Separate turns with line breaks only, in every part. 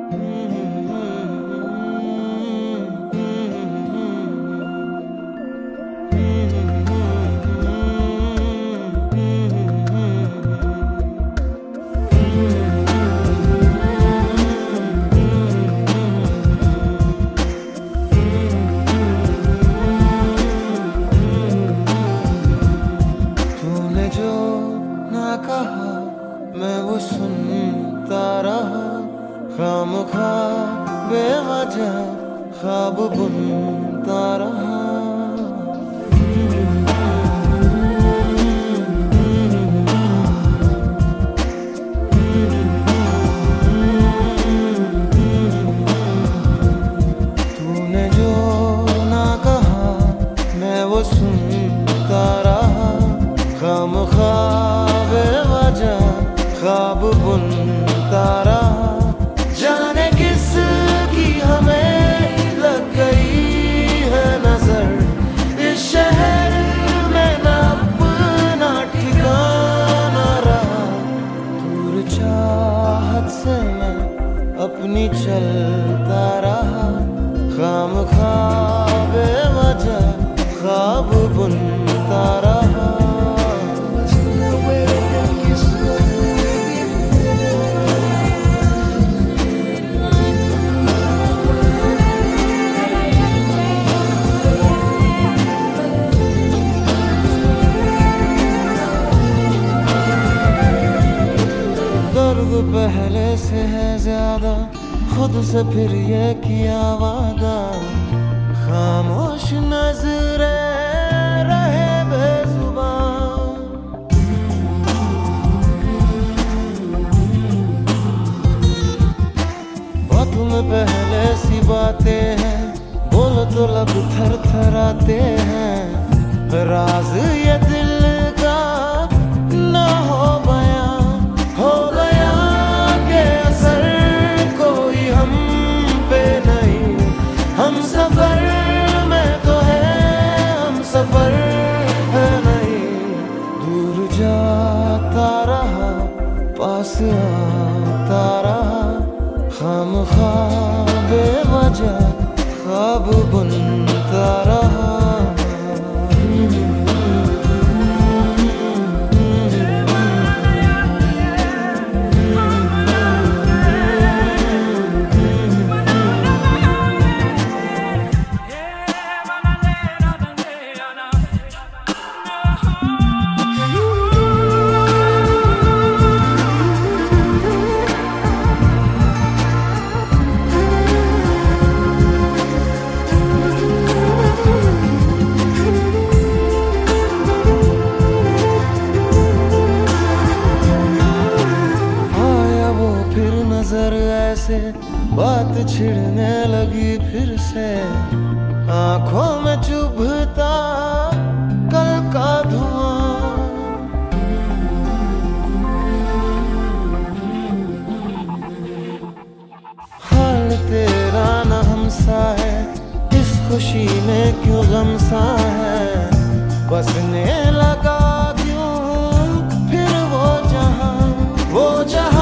मैं वो सुनता रहा, खामखा बेवजह ख्वाब बुनता रहा। तूने जो ना कहा मैं वो सुनता रहा, खामखा बेवजह ख्वाब बुनता रहा। जाने किस की हमें लग गई है नजर, इस शहर में ना अपना ठिकाना रहा। दूर चाहत से मैं अपनी चलता रहा, खामखा बेवजह ख्वाब बुनता रहा। दर्द पहले से है ज्यादा, खुद से फिर ये किया वादा। खामोश नजरे रहे बेजुबान, बातों में पहले सी बातें हैं, बोलो तो लब थर थराते हैं। राज ये दिल का ना हो गया के असर कोई हम पे नहीं। हम सफर में तो है, हम सफर है नहीं। दूर जाता रहा, पास आता रहा, खामखा बेवजह ख्वाब बुनता रहा। नजर ऐसे बात छिड़ने लगी फिर से, आंखों में चुभता कल का धुआं। हाल तेरा न हमसा है, इस खुशी में क्यों गम सा है। बसने लगा क्यों फिर वो जहां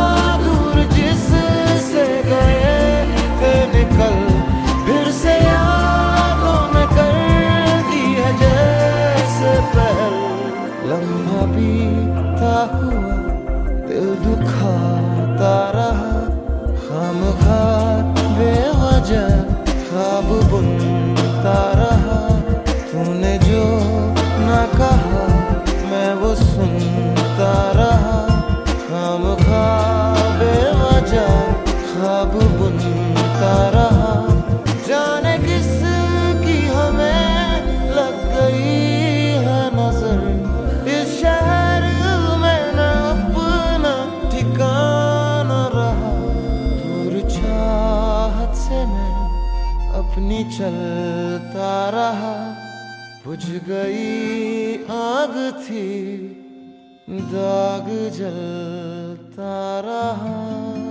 फिर से यादों में कर दी है जैसे पहल। लम्हा बीता हुआ दिल दुखाता रहा, खामखा बेवजह ख्वाब बुनता रहा। तूने जो ना कहा मैं वो सुनता रहा, खामखा बेवजह ख्वाब बुनता रहा। जाने किस की हमें लग गई है नजर, इस शहर में न अपना ठिकाना रहा। दूर चाहत से मैं अपनी चलता रहा, बुझ गई आग थी दाग जलता रहा।